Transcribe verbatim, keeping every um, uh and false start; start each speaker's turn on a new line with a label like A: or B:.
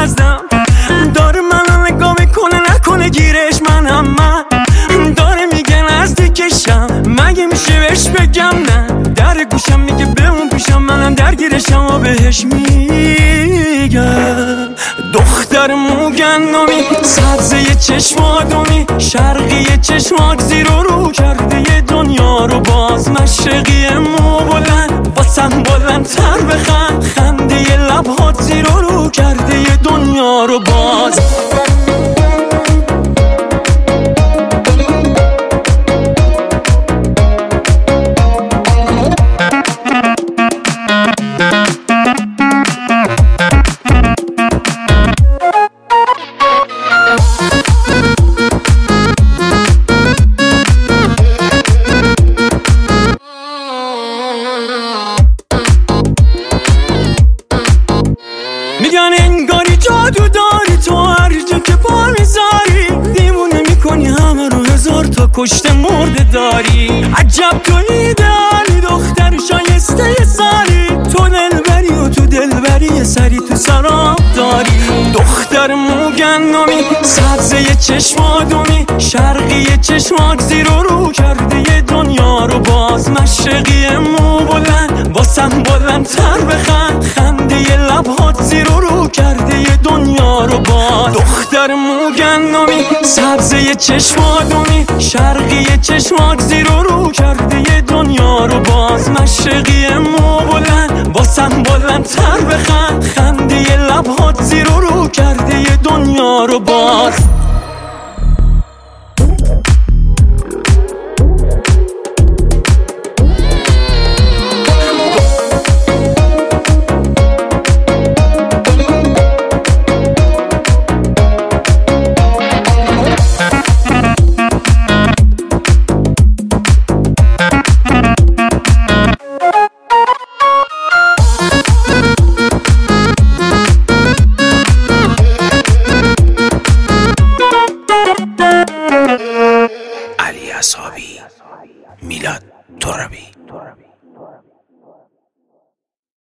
A: نزدم، داره منو نگاه میکنه نکنه گیرش منم من، داره میگه نزدیکشم مگه میشه بهش بگم نه، در گوشم میگه به اون پیشم منم درگیرشم و بهش میگم دختر موگندمی سبزه چشم آدمی شرقی چشماک زیر و رو کرده یه دنیا رو باز، مشرقی مو بلند واسم بلندتر بخند، خنده یه لبهات زیر و رو کرده یه دنیا رو باز. میگن انگاری جادو داری تو هر جا که پا میذاری، دیوونه میکنی همه رو هزار تا کشته مرده داری، عجب تو ایدئالی دختر شایسته سالی، تو دلبری و تو دلبری سری تو سراب داری، دختر موگندمی سبزه چشم آدمی شرقی چشماک زیر و رو کرده یه دنیا رو باز، مشرقی مو بلند واسم بلندتر بخند، خنده یه لبهات زیر و رو کرده یه دنیا رو باز، دختر موگندمی سبزه چشم آدمی شرقی چشماک زیر و رو کرده یه دنیا رو باز، مشرقی مو بلند واسم بلندتر بخند، خنده یه لبهات زیر و رو کرده یه دنیا رو باز.
B: علی اصحابی، میلاد ترابی.